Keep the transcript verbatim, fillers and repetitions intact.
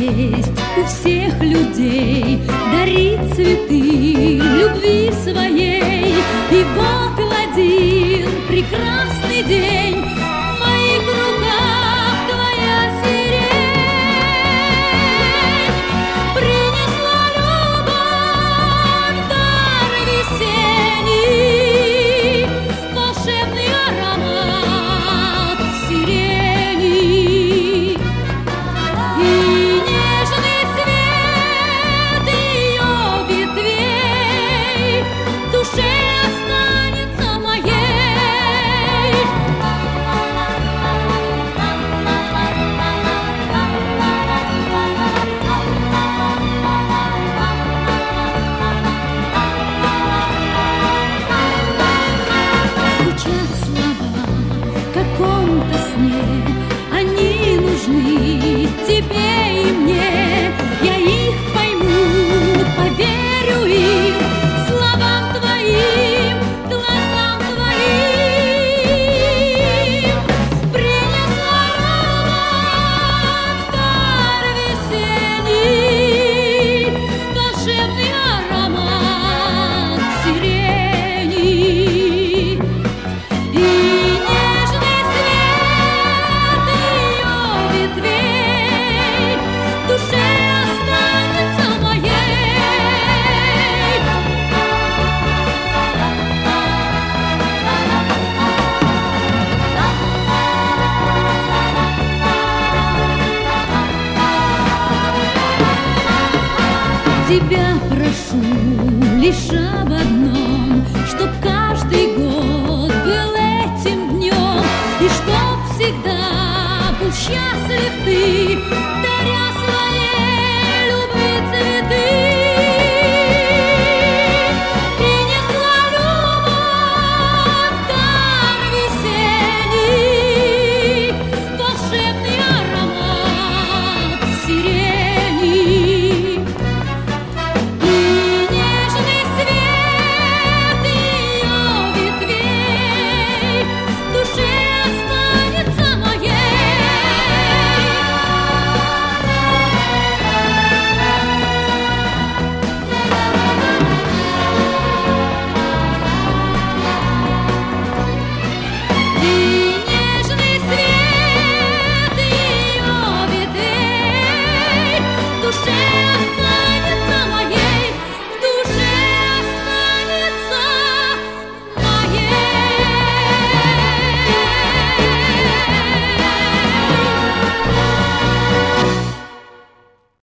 честь у всех людей дарить цветы любви своей. И вот в один прекрасный день в моих руках твоя сирень принесла любовь, дар весенний, волшебный аромат сирени. И нежный цвет ее ветвей в душе останется моей. Звучат слова в каком-то сне, они нужны тебе и мне. Я их пойму, поверю им, словам твоим, глазам твоим. Принесла любовь, дар весенний, волшебный аромат сирени. И нежный цвет ее ветвей в душе останется моей. Тебя прошу лишь об одном, чтоб каждый год был этим днем, и чтоб всегда был счастлив ты.